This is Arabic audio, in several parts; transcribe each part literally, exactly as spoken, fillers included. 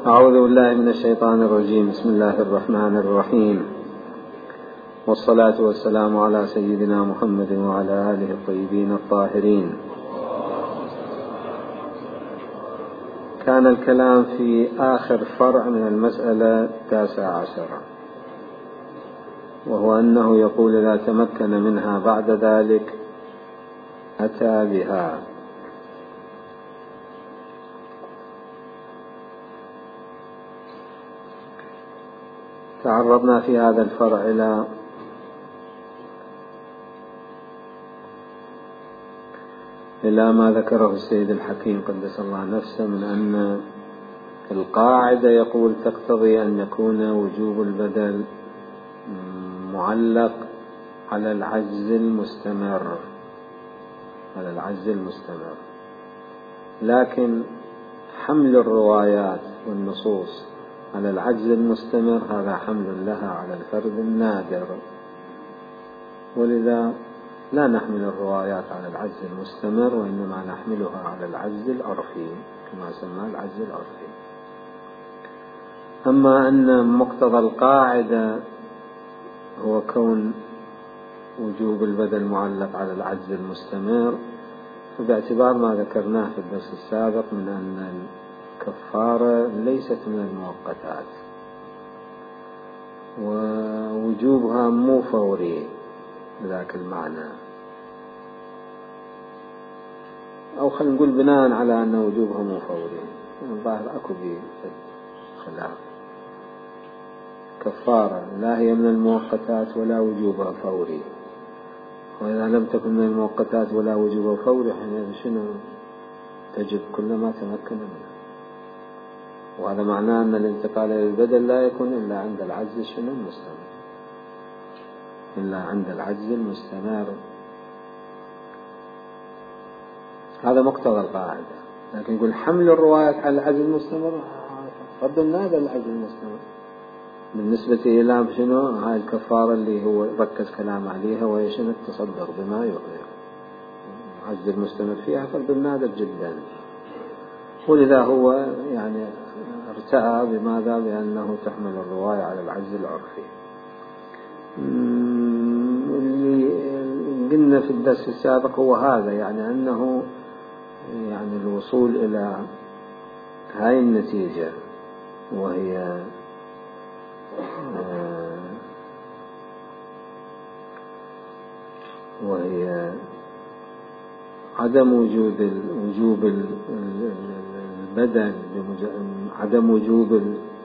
أعوذ بالله من الشيطان الرجيم. بسم الله الرحمن الرحيم، والصلاة والسلام على سيدنا محمد وعلى آله الطيبين الطاهرين. كان الكلام في آخر فرع من المسألة التاسعة عشرة، وهو أنه يقول إذا تمكن منها بعد ذلك أتى بها. تعرضنا في هذا الفرع إلى إلى ما ذكره السيد الحكيم قدس الله نفسه من أن القاعدة يقول تقتضي أن يكون وجوب البدل معلق على العجز المستمر على العجز المستمر لكن حمل الروايات والنصوص على العجز المستمر هذا حمل لها على الفرد النادر، ولذا لا نحمل الروايات على العجز المستمر، وإنما نحملها على العجز العرفي كما سماه العجز العرفي. أما أن مقتضى القاعدة هو كون وجوب البدل معلق على العجز المستمر، فباعتبار ما ذكرناه في الدرس السابق من أن الكفارة ليست من المؤقتات ووجوبها مو فوري بذاك المعنى، أو خلينا نقول بناء على أن وجوبها مو فوري، الظاهر أكو بي خلاف. كفارة لا هي من المؤقتات ولا وجوبها فوري، وإذا لم تكن من المؤقتات ولا وجوبها فوري حين شنو تجب كل ما تمكن منه، وهذا معناه أن الانتقال إلى البدل لا يكون إلا عند العجز شنو المستمر إلا عند العجز المستمر. هذا مقتضى القاعدة. لكن يقول حمل الروايات على العجز المستمر فضلنا هذا العجز المستمر بالنسبة إلى شنو هاي الكفارة اللي هو ركز كلام عليها، وهي شنو التصدق بما يطيق. العجز المستمر فيها فرد نادر جدا، ولذا هو يعني ارتأى بماذا بأنه تحمل الرواية على العجز العرفي. اللي قلنا في الدرس السابق هو هذا، يعني أنه يعني الوصول إلى هاي النتيجة وهي وهي عدم وجود وجوب البدل، عدم وجوب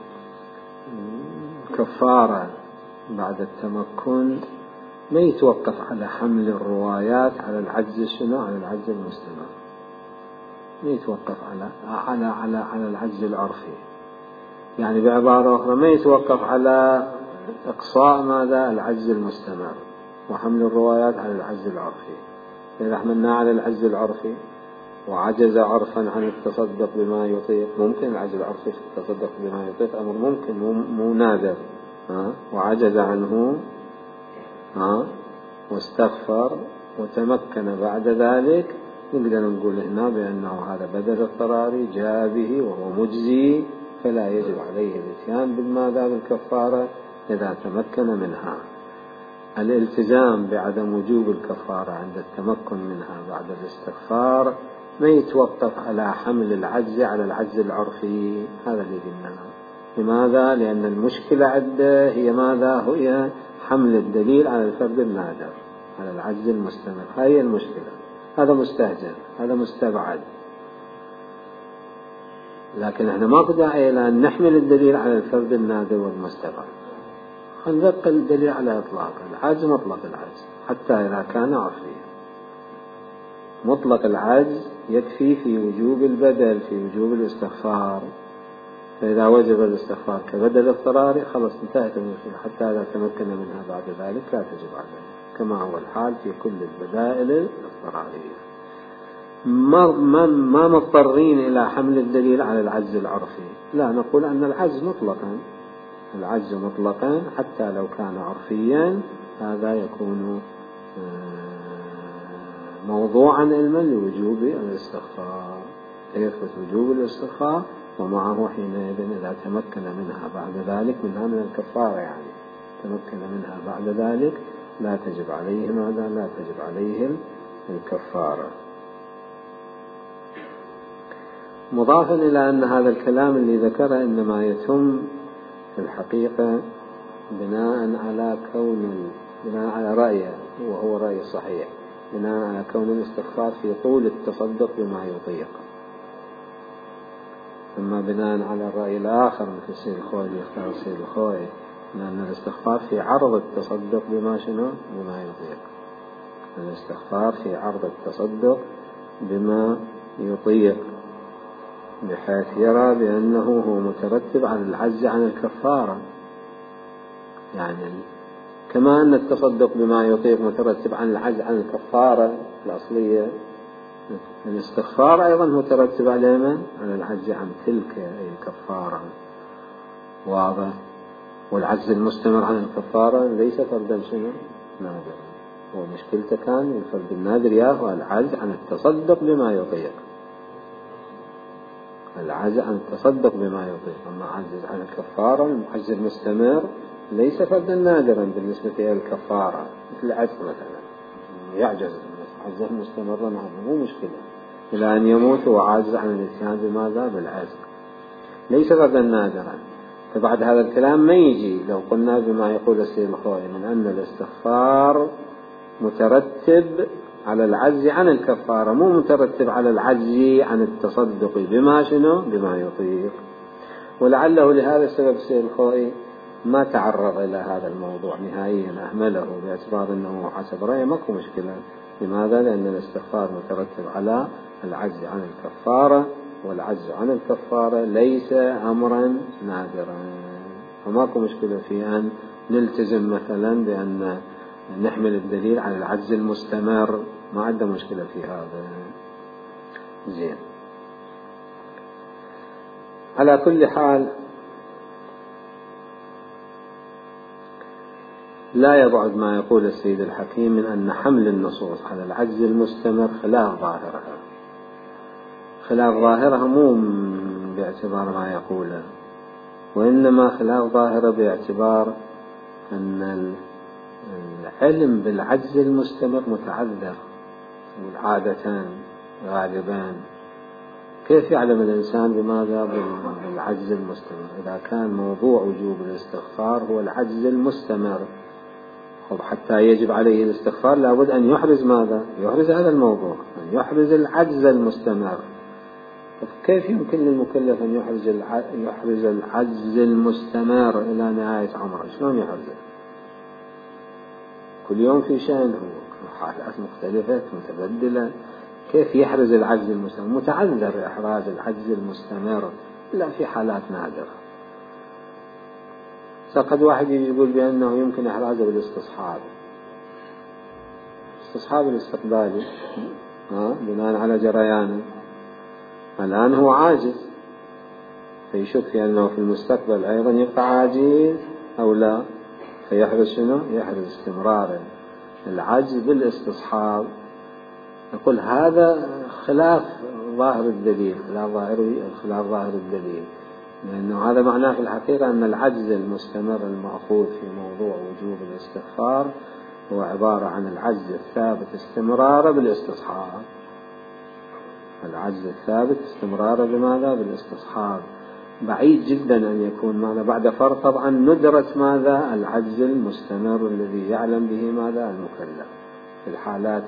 الكفارة بعد التمكن، ما يتوقف على حمل الروايات على العجز شنو على العجز المستمر، ما يتوقف على على على على العجز العرفي. يعني بعبارة أخرى ما يتوقف على إقصاء ماذا العجز المستمر وحمل الروايات على العجز العرفي. إذا حملنا على العجز العرفي وعجز عرفا عن التصدق بما يطيق، ممكن العجز العرفي في التصدق بما يطيق أمر ممكن مو نادر، ها وعجز عنه ها واستغفر وتمكن بعد ذلك، نقدر نقول هنا بأنه هذا بدل اضطراري جاء به وهو مجزي، فلا يجب عليه الاتيان بالماذا بالكفارة إذا تمكن منها. الالتزام بعدم وجوب الكفارة عند التمكن منها بعد الاستغفار ما يتوقف على حمل العجز على العجز العرفي. هذا اللي قلنا. لماذا؟ لأن المشكلة عنده هي ماذا؟ هي حمل الدليل على الفرد النادر على العجز المستمر. هاي المشكلة. هذا مستهجن، هذا مستبعد. لكن احنا ما داعي إلى أن نحمل الدليل على الفرد النادر والمستبعد، نبقى الدليل على إطلاق العجز، مطلق العجز حتى إذا كان عرفيا. مطلق العجز يكفي في وجوب البدل في وجوب الاستغفار، فإذا وجب الاستغفار كبدل اضطراري خلص انتهت المشكلة، حتى إذا تمكن منها بعد ذلك لا تجب عليه، كما هو الحال في كل البدائل الاضطرارية. ما ما ما مضطرين إلى حمل الدليل على العجز العرفي، لا، نقول أن العجز مطلقا العجز مطلقا حتى لو كان عرفيا هذا يكون موضوعا علما لوجوب الاستغفار، يثبت وجوب الاستغفار ومعه حينئذ إذا تمكن منها بعد ذلك، منها من الكفارة يعني، تمكن منها بعد ذلك لا تجب عليه ماذا؟ لا تجب عليه الكفارة. مضافا إلى أن هذا الكلام اللي ذكره إنما يتم في الحقيقة بناء على كون بناء على رأيه، وهو رأي صحيح، بناء على كون الاستغفار في طول التصدق بما يطيق. أما بناء على الرأي الآخر مثل السيد الخوئي يختار السيد الخوئي لأن الاستغفار في عرض التصدق بما شنو؟ بما يطيق. الاستغفار في عرض التصدق بما يطيق، بحيث يرى بأنه هو مترتب على العجز عن الكفارة. يعني كما أن التصدق بما يطيق مترتب عن العجز عن الكفارة الأصلية، الاستغفار أيضا مترتب على من؟ على العجز عن تلك الكفارة. واضح؟ والعجز المستمر عن الكفارة ليس فردا شنو؟ نادر. ومشكلته كان الفرد النادر ياهو العجز عن التصدق بما يطيق، العجز عن التصدق بما يطيق. أما عجز عن الكفارة العجز المستمر ليس فردا نادرا بالنسبة إلى الكفارة، مثل العتق مثلا يعجز عجزه مستمرا عنه مو مشكلة إلى أن يموت وعاجز عن الإتيان بماذا؟ بالعتق، ليس فردا نادرا. فبعد هذا الكلام ما يجي لو قلنا بما يقول السيد الخوئي من أن الاستغفار مترتب على العجز عن الكفارة، مو مترتب على العجز عن التصدق بما شنو؟ بما يطيق. ولعله لهذا السبب السيد الخوئي ما تعرض إلى هذا الموضوع نهائيا، أهمله باعتبار أنه حسب رأيه ماكو مشكلة. لماذا؟ لأن الاستغفار مترتب على العجز عن الكفارة، والعجز عن الكفارة ليس أمرا نادرا، فماكو مشكلة في أن نلتزم مثلا بأن نحمل الدليل على العجز المستمر، ما عنده مشكلة في هذا. زين. على كل حال لا يبعد ما يقول السيد الحكيم من أن حمل النصوص على العجز المستمر خلاف ظاهرها، خلاف ظاهرها مو باعتبار ما يقوله، وإنما خلاف ظاهره باعتبار أن العلم بالعجز المستمر متعذر والعادتان غالبان. كيف يعلم الإنسان بماذا؟ بالعجز المستمر إذا كان موضوع وجوب الاستغفار هو العجز المستمر، حتى يجب عليه الاستغفار لابد أن يحرز ماذا؟ يحرز هذا الموضوع، أن يحرز العجز المستمر. كيف يمكن للمكلف أن يحرز يحرز العجز المستمر إلى نهاية عمره؟ شلون يحرزه؟ كل يوم في شأن، هو حالات مختلفة متبدلة، كيف يحرز العجز المستمر؟ متعذر إحراز العجز المستمر إلا في حالات نادرة. فقد واحد يقول بأنه يمكن إحرازه بالاستصحاب، استصحاب الاستقبالي بناء على جريانه. الآن هو عاجز، فيشك في أنه في المستقبل أيضا يبقى عاجز أو لا، فيحرز شنو؟ يحرز استمرار العجز بالاستصحاب. نقول هذا خلاف ظاهر الدليل، خلاف ظاهر خلاف ظاهر الدليل، لأنه هذا معناه في الحقيقة أن العجز المستمر المأخوذ في موضوع وجوب الاستغفار هو عبارة عن العجز الثابت استمرار بالاستصحاب. العجز الثابت استمرار بماذا؟ بالاستصحاب. بعيد جدا أن يكون ماذا؟ بعد فرض طبعا ندرة ماذا؟ العجز المستمر الذي يعلم به ماذا؟ المكلف. في الحالات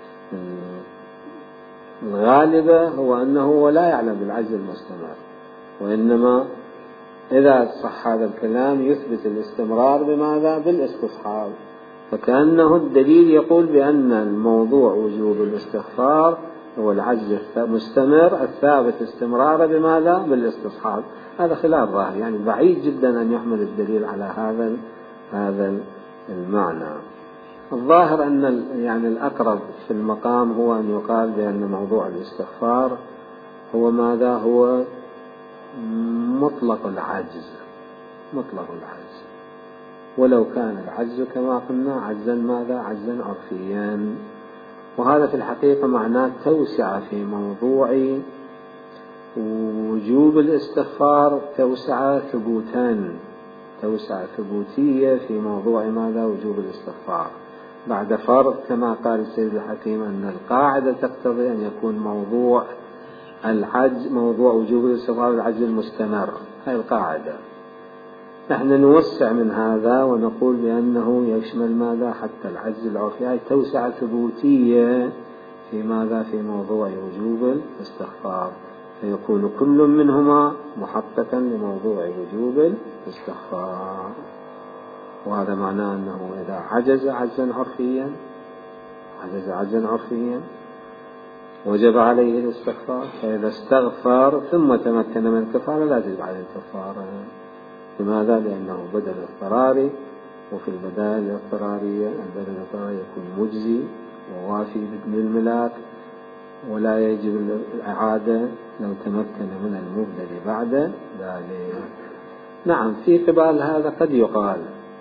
الغالبة هو أنه لا يعلم بالعجز المستمر، وإنما إذا صح هذا الكلام يثبت الاستمرار بماذا؟ بالاستصحاب. فكأنه الدليل يقول بأن الموضوع وجوب الاستغفار هو العجز المستمر الثابت استمرار بماذا؟ بالاستصحاب. هذا خلاف ظاهر، يعني بعيد جدا أن يحمل الدليل على هذا هذا المعنى. الظاهر أن يعني الأقرب في المقام هو أن يقال بأن موضوع الاستغفار هو ماذا؟ هو مطلق العجز، مطلق العجز، ولو كان العجز كما قلنا عجزا ماذا؟ عجزا عرفيا. وهذا في الحقيقة معناه توسع في موضوع ووجوب الاستغفار توسعة ثبوتان، توسعة ثبوتية في موضوع ماذا؟ وجوب الاستغفار، بعد فرض كما قال السيد الحكيم أن القاعدة تقتضي أن يكون موضوع العجز، موضوع وجوب الاستغفار العجز المستمر، هاي القاعدة. نحن نوسع من هذا ونقول بأنه يشمل ماذا؟ حتى العجز العرفي، هاي توسعة ثبوتية في ماذا؟ في موضوع وجوب الاستغفار، فيكون كل منهما محققا لموضوع وجوب الاستغفار. وهذا معناه أنه إذا عجز عجزا عرفيا عجز عجزا عرفيا وجب عليه الاستغفار، فإذا استغفر ثم تمكن من الكفارة لا تجب عليه الكفارة. لماذا؟ لأنه بدل اضطراري، وفي البدائل الاضطرارية البدل الاضطراري يكون مجزي ووافي بالملاك ولا يجب الإعادة لو تمكن من المبدل بعد ذلك. نعم، في قبال هذا قد يقال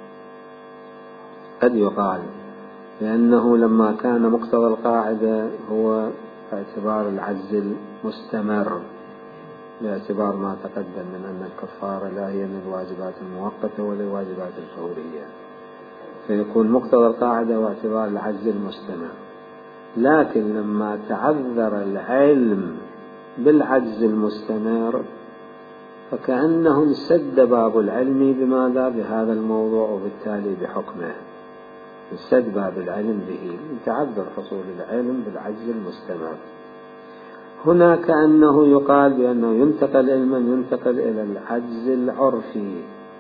قد يقال لأنه لما كان مقتضى القاعدة هو باعتبار العجز المستمر، باعتبار ما تقدم من أن الكفارة لا هي من الواجبات المؤقتة ولا الواجبات الفورية، فيكون مقتضى القاعدة واعتبار العجز المستمر. لكن لما تعذر العلم بالعجز المستمر فكأنه انسد باب العلم بماذا؟ بهذا الموضوع، وبالتالي بحكمه انسد باب العلم به لتعذر حصول العلم بالعجز المستمر. هنا كأنه يقال بأنه ينتقل علما ينتقل إلى العجز العرفي،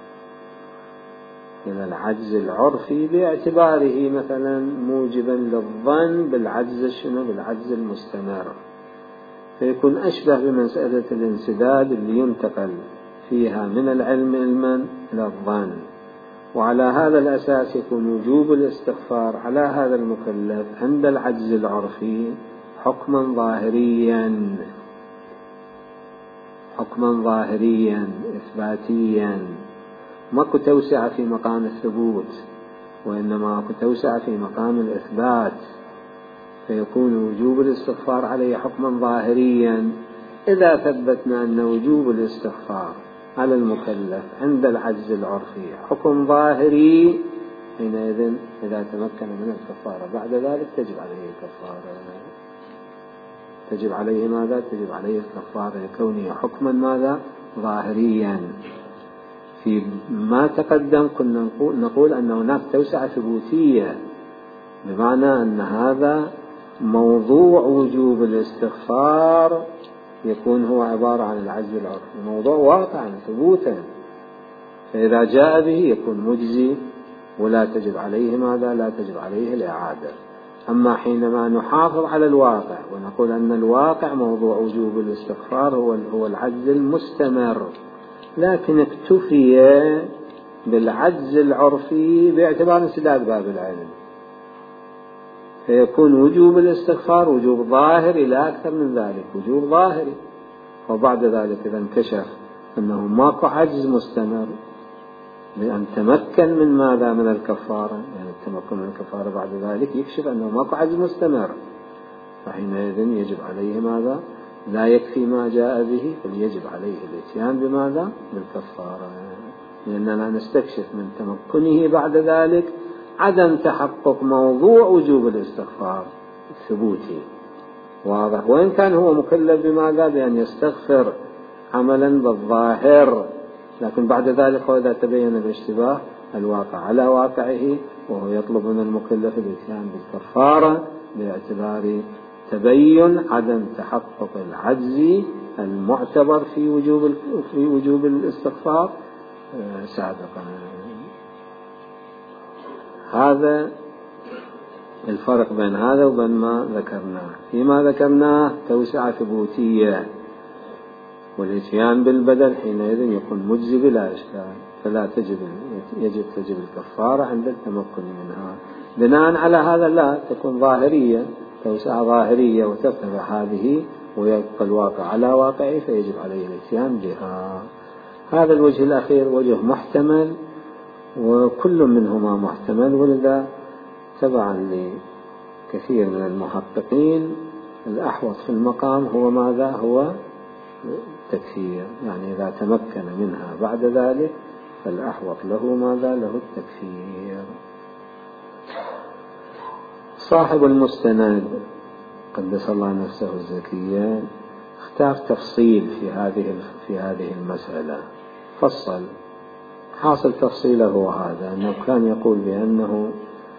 إلى العجز العرفي باعتباره مثلا موجبا للظن بالعجز شنو؟ بالعجز المستمر، فيكون أشبه بمسألة الانسداد اللي ينتقل فيها من العلم علما إلى الظن. وعلى هذا الأساس يكون وجوب الاستغفار على هذا المكلف عند العجز العرفي حكما ظاهريا، حكما ظاهريا إثباتيا، ماكو توسعة في مقام الثبوت وإنما ماكو توسعة في مقام الإثبات، فيكون وجوب الاستغفار عليه حكما ظاهريا. إذا ثبتنا أن وجوب الاستغفار على المكلف عند العجز العرفي حكم ظاهري، حينئذ إذا تمكن من الكفارة بعد ذلك تجب عليه الكفارة، تجب عليه ماذا؟ تجب عليه الكفارة لكونه حكما ماذا؟ ظاهريا. في ما تقدم كنا نقول أن هناك توسعة ثبوتية، بمعنى أن هذا موضوع وجوب الاستغفار يكون هو عبارة عن العجز العرفي، موضوع واقعا ثبوتا، فإذا جاء به يكون مجزي ولا تجب عليه ماذا؟ لا تجب عليه الإعادة. أما حينما نحافظ على الواقع ونقول أن الواقع موضوع وجوب الاستغفار هو هو العجز المستمر، لكن اكتفي بالعجز العرفي باعتبار انسداد باب العلم، فيكون وجوب الاستغفار وجوب ظاهري لا أكثر من ذلك، وجوب ظاهري. وبعد ذلك إذا انكشف أنه ماكو عجز مستمر لأن تمكن من ماذا؟ من الكفارة، يعني التمكن من الكفارة بعد ذلك يكشف أنه ماكو عجز مستمر، فحينئذ يجب عليه ماذا؟ لا يكفي ما جاء به بل يجب عليه الاتيان بماذا؟ بالكفارة، لأننا نستكشف من تمكنه بعد ذلك عدم تحقق موضوع وجوب الاستغفار الثبوتي. واضح؟ وإن كان هو مكلف بماذا؟ بأن يستغفر عملا بالظاهر، لكن بعد ذلك وإذا تبين الاشتباه الواقع على واقعه وهو يطلب من المكلف الاتيان بالكفارة باعتبار تبين عدم تحقق العجز المعتبر في وجوب في وجوب الاستغفار سابقا. هذا الفرق بين هذا وبين ما ذكرناه. فيما ذكرناه توسعة ثبوتية والاتيان بالبدل حينئذ يكون مجزي بلا إشكال، فلا تجب يجب تجب الكفارة عند التمكن منها. بناء على هذا لا تكون ظاهرية، توسعة ظاهرية وترتفع هذه ويبقى الواقع على واقعه فيجب عليه الاتيان بها. هذا الوجه الأخير وجه محتمل وكل منهما محتمل، ولذا تبعا لكثير من المحققين الأحوط في المقام هو ماذا؟ هو التكفير، يعني إذا تمكن منها بعد ذلك فالأحوط له ماذا؟ له التكفير. صاحب المستند قدس الله نفسه الزكية اختار تفصيل في هذه في هذه المسألة، فصل. حاصل تفصيله هو هذا، أنه كان يقول بأنه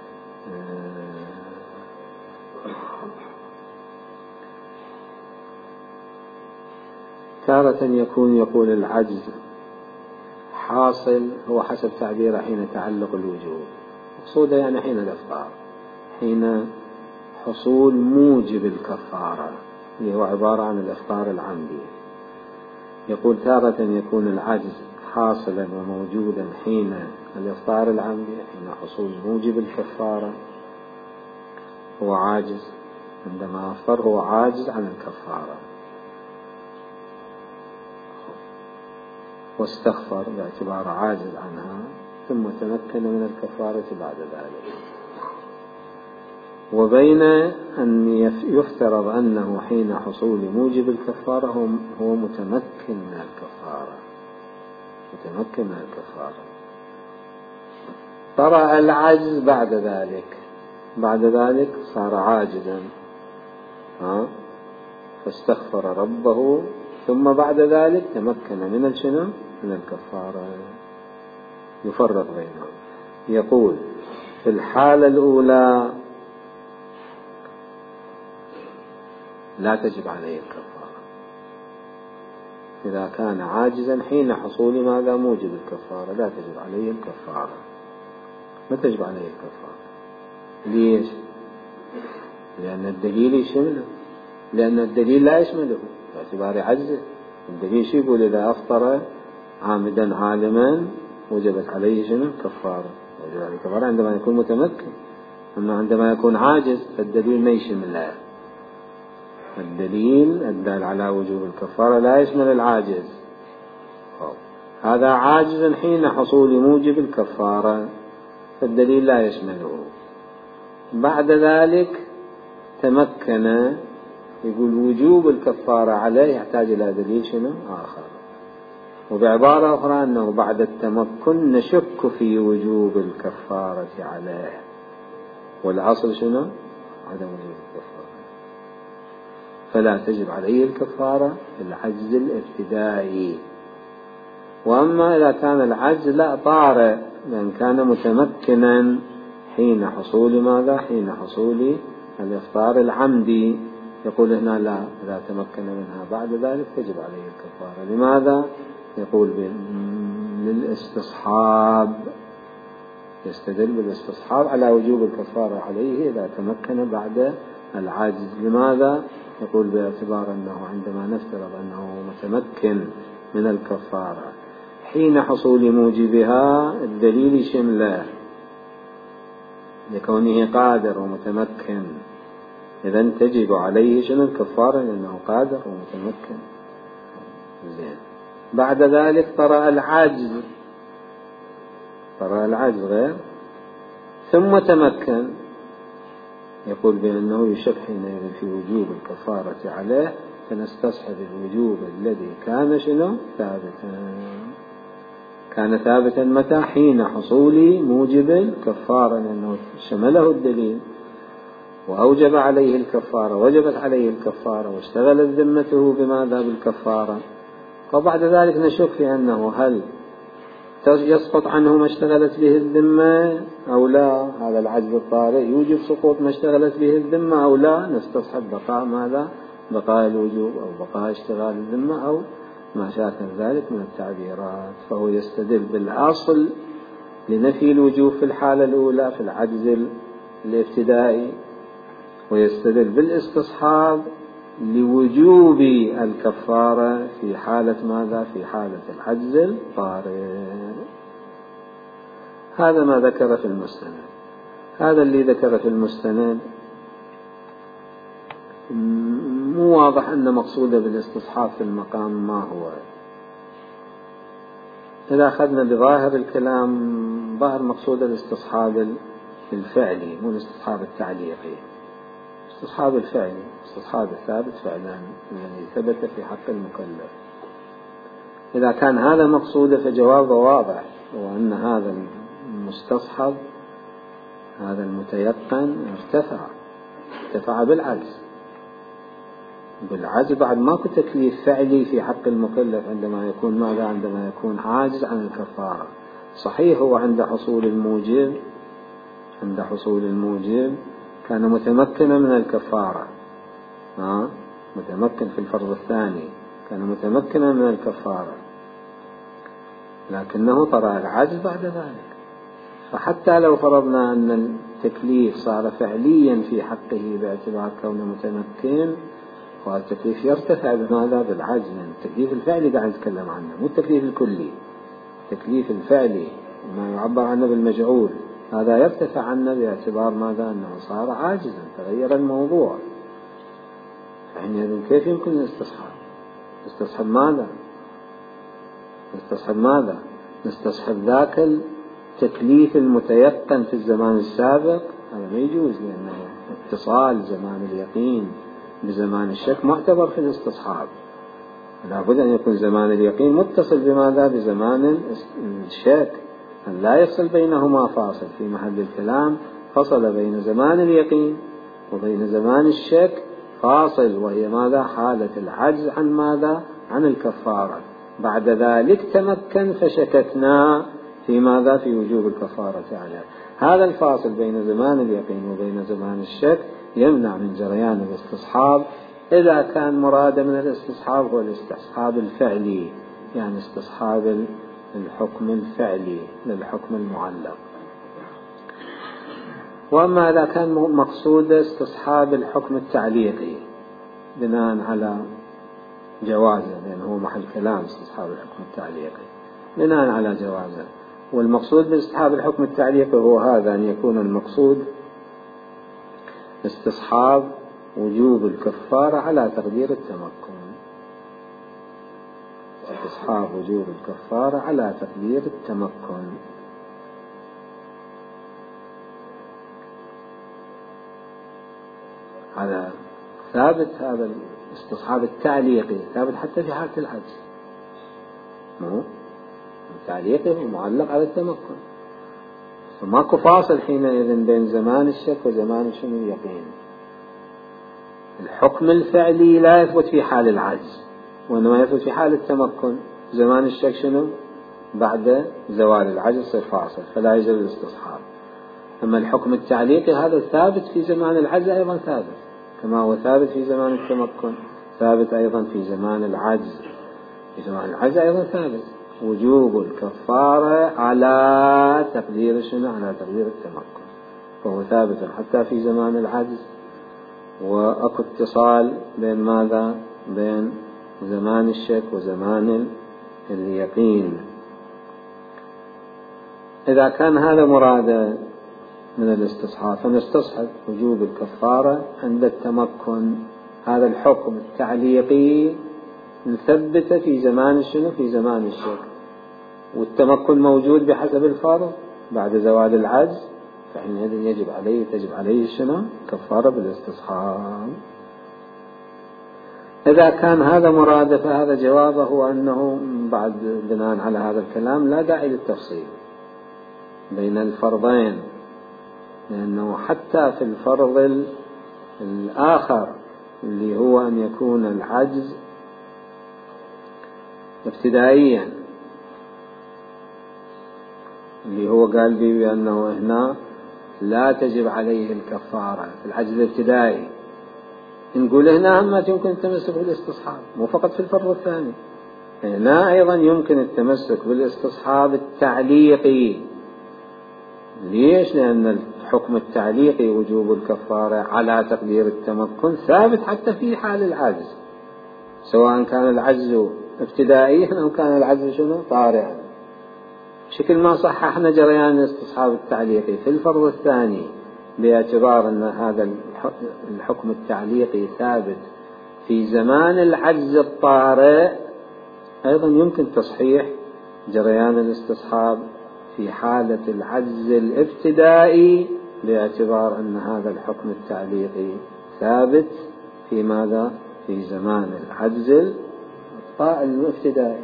تارة يكون يقول العجز حاصل هو حسب تعبيره حين تعلق الوجوب، مقصوده يعني حين الإفطار، حين حصول موجب الكفارة اللي هو عبارة عن الإفطار العمدي. يقول تارة يكون العجز حاصلا وموجودا حين الإفطار العمدي، حين حصول موجب الكفارة هو عاجز، عندما أفطر هو عاجز عن الكفارة، واستغفر باعتبار عاجز عنها ثم تمكن من الكفارة بعد ذلك. وبين أن يفترض أنه حين حصول موجب الكفارة هو متمكن من الكفارة، متمكن من الكفارة، طرأ العجز بعد ذلك، بعد ذلك صار عاجزا ها فاستغفر ربه ثم بعد ذلك تمكن من الشنو؟ من الكفارة. يفرق بينهم. يقول في الحالة الأولى لا تجب عليه الكفارة إذا كان عاجزا حين حصول ماذا؟ موجب الكفارة، لا تجب عليه الكفارة، ما تجب عليه الكفارة. ليش؟ لأن الدليل يشمله، لأن الدليل لا يشمله باعتبار عجزه. الدليل شو يقول؟ إذا أفطر عامدا عالما وجبت عليه شنو؟ كفارة، وجب عليه كفارة عندما يكون متمكن. أما عندما يكون عاجز فالدليل ما يشمله، الدليل الدال على وجوب الكفارة لا يشمل العاجز. هذا عاجز حين حصول موجب الكفارة فالدليل لا يشمله. بعد ذلك تمكن، يقول وجوب الكفارة عليه يحتاج إلى دليل شنو؟ آخر. وبعبارة أخرى أنه بعد التمكن نشك في وجوب الكفارة عليه، والأصل شنو؟ عدم وجوب الكفارة، فلا تجب عليه الكفارة في العجز الابتدائي. وأما إذا كان العجز لا طارئ، لأن كان متمكنا حين حصول ماذا؟ حين حصول الإفطار العمدي، يقول هنا لا، إذا تمكن منها بعد ذلك تجب عليه الكفارة. لماذا؟ يقول للاستصحاب، يستدل بالاستصحاب على وجوب الكفارة عليه إذا تمكن بعد العجز. لماذا؟ يقول باعتبار أنه عندما نفترض أنه متمكن من الكفارة حين حصول موجبها الدليل شمله لكونه قادر ومتمكن، إذن تجب عليه شنو؟ الكفارة لأنه قادر ومتمكن. زين. بعد ذلك طرأ العجز، طرأ العجز غير ثم تمكن، يقول بأنه يشك حينئذ في وجوب الكفارة عليه، فنستصحب الوجوب الذي كان شنو؟ ثابتا. كان ثابتا متى؟ حين حصول موجب الكفارة، لأنه شمله الدليل وأوجب عليه الكفارة، وجبت عليه الكفارة واشتغلت ذمته بماذا؟ بالكفارة. وبعد ذلك نشك في أنه هل يسقط عنه ما اشتغلت به الذمة أو لا. هذا العجز الطارئ يوجب سقوط ما اشتغلت به الذمة أو لا، نستصحب بقاء ماذا؟ بقاء الوجوب أو بقاء اشتغال الذمة أو ما شاكل ذلك من التعبيرات. فهو يستدل بالأصل لنفي الوجوب في الحالة الأولى في العجز الابتدائي، ويستدل بالاستصحاب لوجوب الكفارة في حالة ماذا؟ في حالة العجز الطارئ. هذا ما ذكر في المستند. هذا اللي ذكر في المستند مو واضح أن مقصوده بالاستصحاب في المقام ما هو. إذا أخذنا بظاهر الكلام ظاهر مقصود الاستصحاب الفعلي مو الاستصحاب التعليقي. استصحاب الفعلي، استصحاب الثابت فعلا الذي ثبت في حق المكلف. إذا كان هذا مقصوده فجوابه واضح، وأن هذا المستصحب هذا المتيقن ارتفع ارتفع بالعجز بالعجز بعد ماكو تكليف فعلي في حق المكلف عندما يكون ماذا؟ عندما يكون عاجز عن الكفارة. صحيح هو عند حصول الموجب عند حصول الموجب كان متمكنا من الكفارة، ها متمكن في الفرض الثاني كان متمكنا من الكفارة، لكنه طرأ العجز بعد ذلك. فحتى لو فرضنا أن التكليف صار فعليا في حقه باعتبار كونه متمكن، والتكليف يرتفع بماذا؟ بالعجز. يعني التكليف الفعلي قاعد نتكلم عنه، مو التكليف الكلي. التكليف الفعلي ما يعبر عنه بالمجعول هذا يرتفع عنه باعتبار ماذا؟ أنه صار عاجزا، تغير الموضوع. يعني كيف يمكن الاستصحاب؟ نستصحب ماذا؟ نستصحب ماذا؟ نستصحب ذاك التكليف المتيقن في الزمان السابق، هذا ما يجوز، لأنه اتصال زمان اليقين بزمان الشك معتبر في الاستصحاب. لابد أن يكون زمان اليقين متصل بماذا؟ بزمان الشك، أن لا يفصل بينهما فاصل. في محل الكلام فصل بين زمان اليقين وبين زمان الشك فاصل، وهي ماذا؟ حالة العجز عن ماذا؟ عن الكفارة. بعد ذلك تمكن فشككنا في ماذا؟ في وجوب الكفارة عليه. هذا الفاصل بين زمان اليقين وبين زمان الشك يمنع من جريان الاستصحاب، إذا كان مراد من الاستصحاب هو الاستصحاب الفعلي، يعني استصحاب الحكم الفعلي للحكم المعلق. وأما إذا كان مقصود استصحاب الحكم التعليقي بناء على جوازه، لأنه هو محل كلام استصحاب الحكم التعليقي بناء على جوازه، والمقصود باستصحاب الحكم التعليقي هو هذا، أن يكون المقصود استصحاب وجوب الكفارة على تقدير التمكن. استصحاب وجوب الكفارة على تقدير التمكن. هذا ثابت، هذا الاستصحاب التعليقي ثابت حتى في حالة العجز، مو التعليقي معلق على التمكن، فماكو فاصل حينئذ بين زمان الشك وزمان شنو اليقين. الحكم الفعلي لا يثبت في حال العجز، وإنما يثبت في حال التمكن. زمان الشك شنو؟ بعد زوال العجز يصير فاصل، فلا يجوز الاستصحاب. أما الحكم التعليقي هذا ثابت في زمان العجز أيضا ثابت، كما هو ثابت في زمان التمكن ثابت أيضا في زمان العجز. في زمان العجز أيضا ثابت وجوب الكفارة على تقدير شنو؟ على تقدير التمكن، فهو ثابت حتى في زمان العجز. وأكو اتصال بين ماذا؟ بين زمان الشك وزمان اليقين. إذا كان هذا مراده من الاستصحاب فنستصحب وجوب الكفارة عند التمكن. هذا الحكم التعليقي نثبت في زمان شنو؟ في زمان الشك، والتمكن موجود بحسب الفرض بعد زوال العجز، فحينئذ يجب عليه تجب عليه شنو؟ كفارة بالاستصحاب. إذا كان هذا مراده فهذا جوابه أنه بعد بناء على هذا الكلام لا داعي للتفصيل بين الفرضين، لأنه حتى في الفرض الآخر اللي هو أن يكون العجز ابتدائيا، اللي هو قال لي بأنه هنا لا تجب عليه الكفارة في العجز الابتدائي، نقول هنا هم يمكن التمسك بالاستصحاب، مو فقط في الفرض الثاني، هنا أيضا يمكن التمسك بالاستصحاب التعليقي. ليش؟ لأن الحكم التعليقي وجوب الكفارة على تقدير التمكن ثابت حتى في حال العجز، سواء كان العجز ابتدائيا أو كان العجز شنو؟ طارئا. بشكل ما صححنا جريان الاستصحاب التعليقي في الفرض الثاني باعتبار أن هذا الحكم التعليقي ثابت في زمان العجز الطارئ، أيضا يمكن تصحيح جريان الاستصحاب في حالة العجز الابتدائي باعتبار أن هذا الحكم التعليقي ثابت في ماذا؟ في زمان العجز الابتدائي،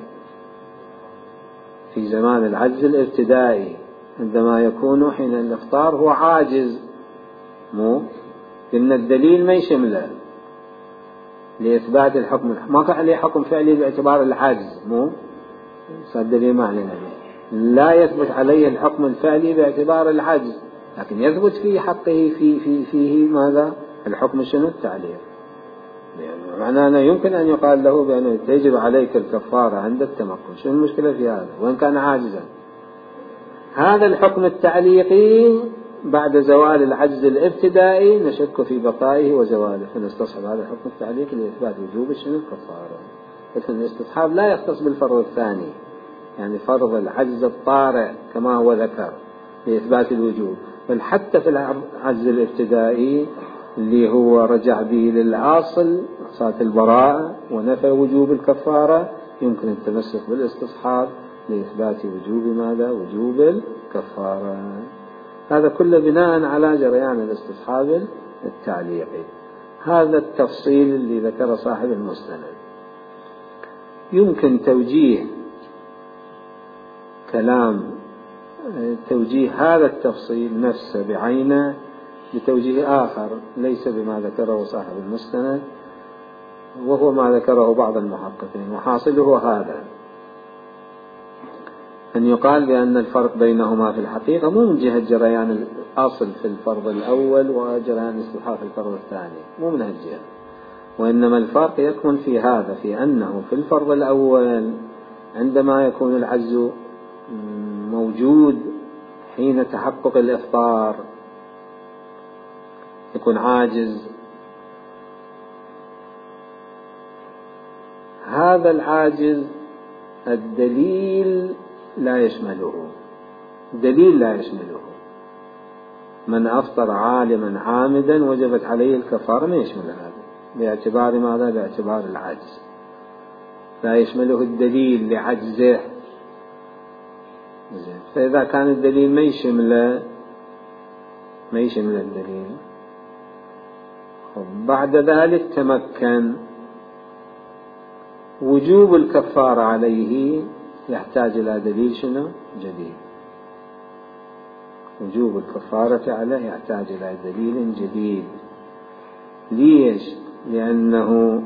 في زمان العجز الابتدائي عندما يكون حين الإفطار هو عاجز، مو إن الدليل ما يشمله لإثبات الحكم، ما كان عليه حكم فعلي باعتبار العجز، مو الدليل ما علينا لا يثبت عليه الحكم الفعلي باعتبار العجز، لكن يثبت في حقه في في فيه ماذا؟ الحكم شنو؟ التعليق. يعني معناه أنه يمكن أن يقال له بأنه تجب عليك الكفارة عند التمكن، شنو المشكلة في هذا وإن كان عاجزا؟ هذا الحكم التعليقي بعد زوال العجز الابتدائي نشك في بقائه وزواله، فنستصحب هذا الحكم التعليقي لإثبات وجوب شنو؟ الكفارة. لكن الاستصحاب لا يختص بالفرض الثاني، يعني فرض العجز الطارئ كما هو ذكر لإثبات الوجوب، بل حتى في العجز الابتدائي اللي هو رجع به للأصل صارت البراءة ونفى وجوب الكفارة يمكن التمسك بالاستصحاب لإثبات وجوب ماذا؟ وجوب الكفارة. هذا كله بناء على جريان الاستصحاب التعليقي. هذا التفصيل اللي ذكر صاحب المستند. يمكن توجيه كلام توجيه هذا التفصيل نفسه بعينه بتوجيه آخر ليس بما ذكره صاحب المستند، وهو ما ذكره بعض المحققين، وحاصله هذا أن يقال بأن الفرق بينهما في الحقيقة مو من جهة جريان الأصل في الفرض الأول وجريان الاستحقاق في الفرض الثاني، مو من هالجهة، وإنما الفرق يكمن في هذا، في أنه في الفرض الأول عندما يكون العجز موجود حين تحقق الإفطار يكون عاجز، هذا العاجز الدليل لا يشمله، دليل لا يشمله. من أفطر عالما عامدا وجبت عليه الكفارة ما يشمل هذا باعتبار ماذا؟ باعتبار العجز، لا يشمله الدليل لعجزه. فإذا كان الدليل ما يشمله ما يشمل الدليل بعد ذلك تمكن، وجوب الكفارة عليه يحتاج إلى دليل شنو؟ جديد. وجوب الكفارة عليه يحتاج إلى دليل جديد. ليش؟ لأنه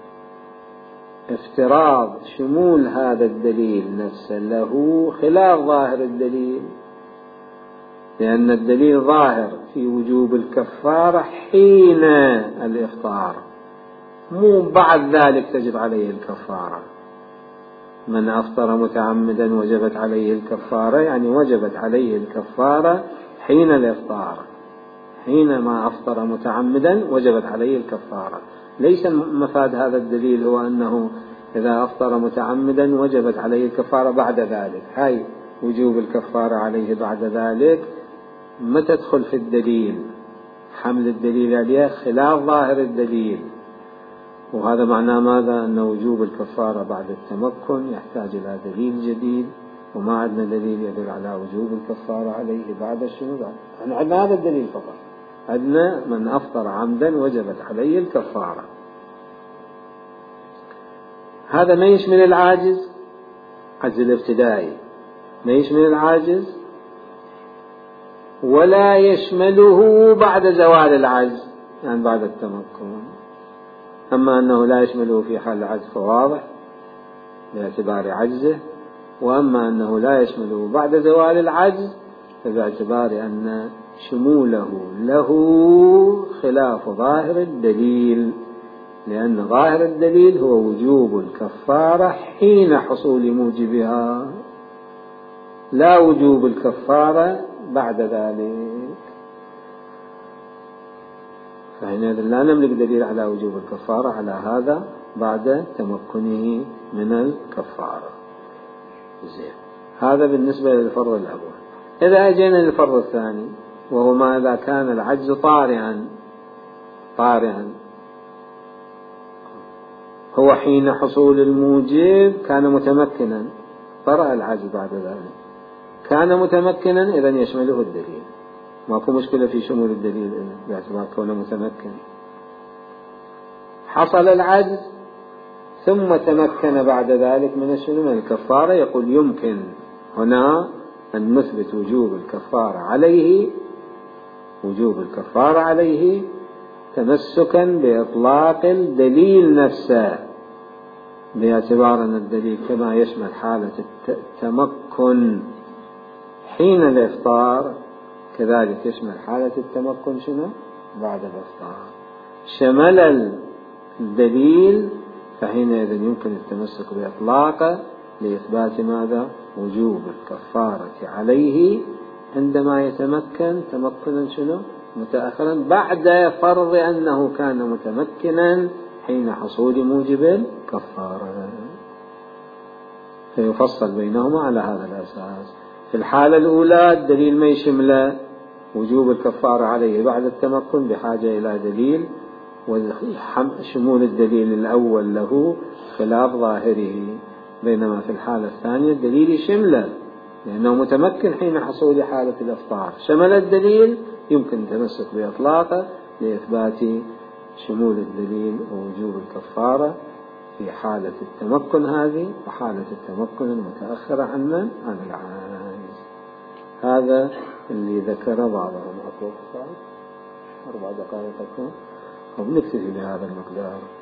افتراض شمول هذا الدليل نفسه له خلاف ظاهر الدليل، لأن الدليل ظاهر في وجوب الكفارة حين الإفطار، مو بعد ذلك تجب عليه الكفارة. من أفطر متعمدا وجبت عليه الكفارة، يعني وجبت عليه الكفارة حين الإفطار، حينما أفطر متعمدا وجبت عليه الكفارة. ليس مفاد هذا الدليل هو أنه إذا أفطر متعمدا وجبت عليه الكفارة بعد ذلك، هاي وجوب الكفارة عليه بعد ذلك ما تدخل في الدليل، حمل الدليل عليه خلاف ظاهر الدليل، وهذا معناه ماذا؟ أن وجوب الكفارة بعد التمكن يحتاج إلى دليل جديد، وما عندنا دليل يدل على وجوب الكفارة عليه بعد الشنو؟ احنا عندنا هذا الدليل فقط، عندنا من أفطر عمدا وجبت عليه الكفارة. هذا ما يشمل العاجز، عجز الابتدائي ما يشمل العاجز، ولا يشمله بعد زوال العجز يعني بعد التمكن. أما أنه لا يشمله في حال العجز فواضح باعتبار عجزه، وأما أنه لا يشمله بعد زوال العجز فباعتبار أن شموله له خلاف ظاهر الدليل، لأن ظاهر الدليل هو وجوب الكفارة حين حصول موجبها، لا وجوب الكفارة بعد ذلك. فحينئذ لا نملك دليل على وجوب الكفارة على هذا بعد تمكنه من الكفارة. زين، هذا بالنسبة للفرض الأول. إذا أجينا للفرض الثاني وهو ما إذا كان العجز طارئا طارئا هو حين حصول الموجب كان متمكنا، طرأ العجز بعد ذلك كان متمكنا، إذن يشمله الدليل، ماكو مشكلة في شمول الدليل باعتبار كونه متمكن. حصل العجز ثم تمكن بعد ذلك من الشنو من الكفارة، يقول يمكن هنا أن نثبت وجوب الكفارة عليه وجوب الكفارة عليه تمسكا بإطلاق الدليل نفسه، باعتبار أن الدليل كما يشمل حالة التمكن حين الإفطار كذلك يشمل حالة التمكن شنو بعد الإفطار. شمل الدليل فحينئذ يمكن التمسك بإطلاقه لإثبات ماذا؟ وجوب الكفارة عليه عندما يتمكن تمكنا شنو متأخرا بعد فرض أنه كان متمكنا حين حصول موجب الكفارة، فيفصل بينهما على هذا الأساس. في الحالة الأولى الدليل ما يشمل وجوب الكفارة عليه بعد التمكن بحاجة إلى دليل، وشمول الدليل الأول له خلاف ظاهره، بينما في الحالة الثانية الدليل يشمله لأنه متمكن حين حصول حالة الإفطار، شمل الدليل يمكن التمسك بإطلاقه لإثبات شمول الدليل ووجوب الكفارة في حالة التمكن هذه وحالة التمكن المتأخرة عن من؟ عن العاجز. هذا اللي ذكر بعضهم. أربع دقائق تكون وبنكتفي بهذا المقدار.